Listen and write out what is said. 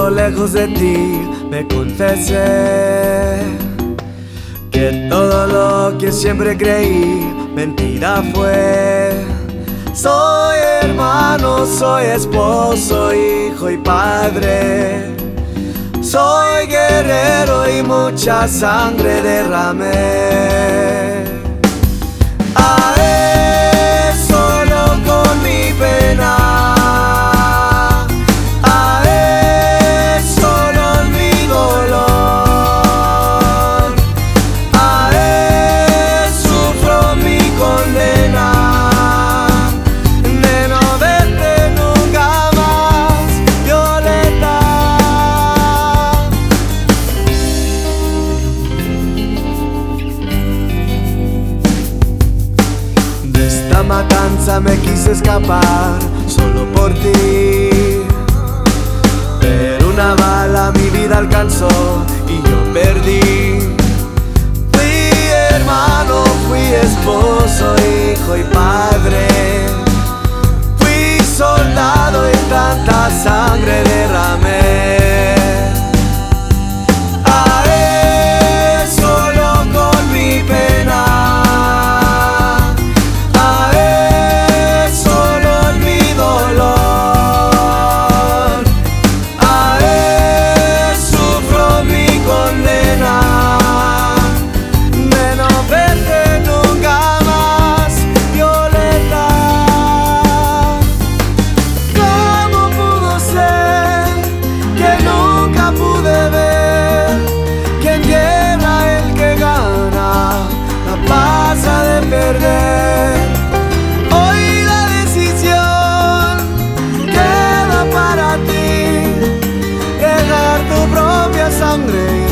estando lejos de ti, me confesé que todo lo que siempre creí mentira fue. Soy hermano, soy esposo, hijo y padre. Soy guerrero y mucha sangre derramé. A él solo con mi pena, a él solo en mi dolor, a él sufro mi condena. De no verte nunca más, Violeta. De esta matanza me quise escapar solo por ti, pero una bala mi vida alcanzó y yo perdí. Fui hermano, fui esposo, hijo y padre. Fui soldado y tanta sangre derramé. A él solo con mi pena, a él solo en mi dolor, a él sufro mi condena. De no verte nunca más, Violeta. ¿Cómo pudo ser que nunca pude ver que en guerra el que gana la pasa de perder? Hoy la decisión queda para ti, dejar tu propia sangre